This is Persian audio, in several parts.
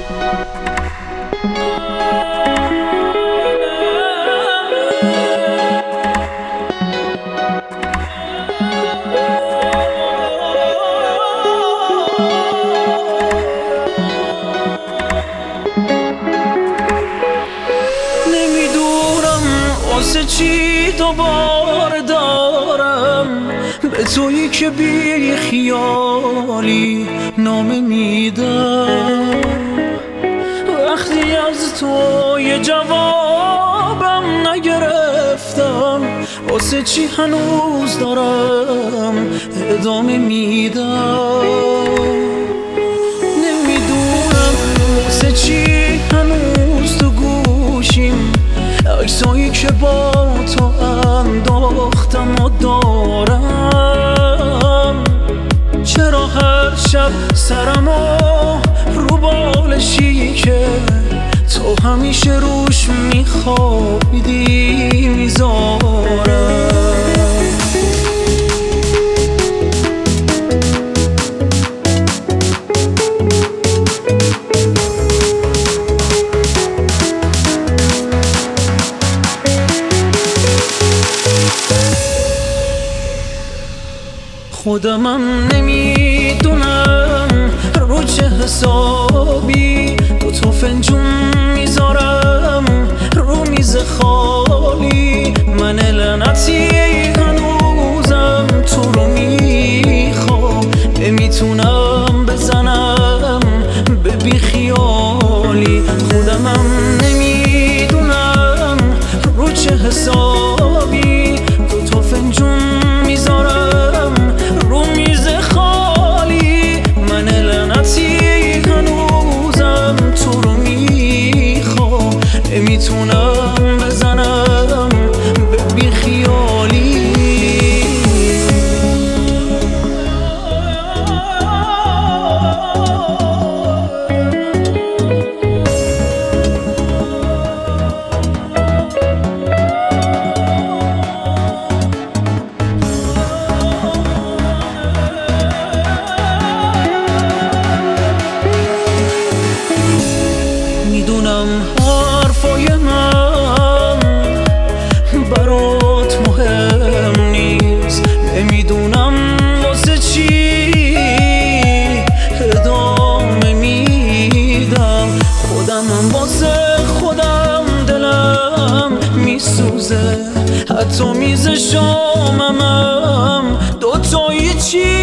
واسه چی دوباره دارم به تویی که بی خیالی نامه میدم. وقتی از تو یه جوابم نگرفتم واسه چی هنوز دارم ادامه میدم. نمیدونم واسه چی هنوز تو گوشیم عکسایی که با تو انداختم و دارم. چرا هر شب سرمو رو بالشی که تو همیشه روش میخوابیدی میذارم. خودمم نمیدونم رو چه حسابی تو فنجون میذارم رو میز خالی. من لعنتی هنوزم تو رو میخوام نمیتونم بزنم به بی خیالی. خودمم نمیدونم رو چه حسابی تو فنجون میذارم رو میز خالی. من لعنتی هنوزم تو رو میخوام نمیتونم بزنم به بی خیالی. میدونم حرفای من برات مهم نیست. نمیدونم واسه چی ادامه میدم. خودمم واسه خودم دلم میسوزه. حتی میز شامم دوتایی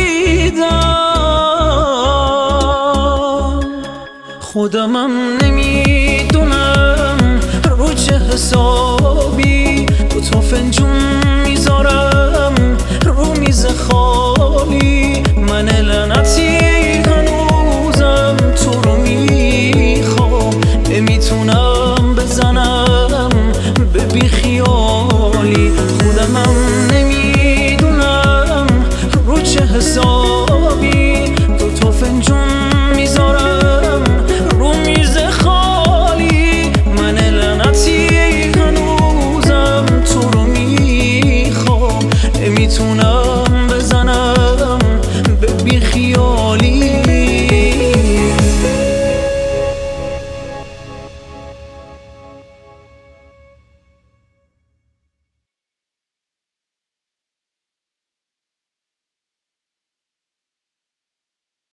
چیدم. خودمم نمیدونم رو چه حسابی تو فنجون میذارم رو میز خالی. من لعنتی هنوزم تو رو میخوام نمیتونم بزنم به بی خیالی. خودمم نمیدونم رو چه حسابی تو فنجون میذارم رو میز خالی. من لعنتی هنوزم تو رو میخوام نمیتونم بزنم به بی خیالی.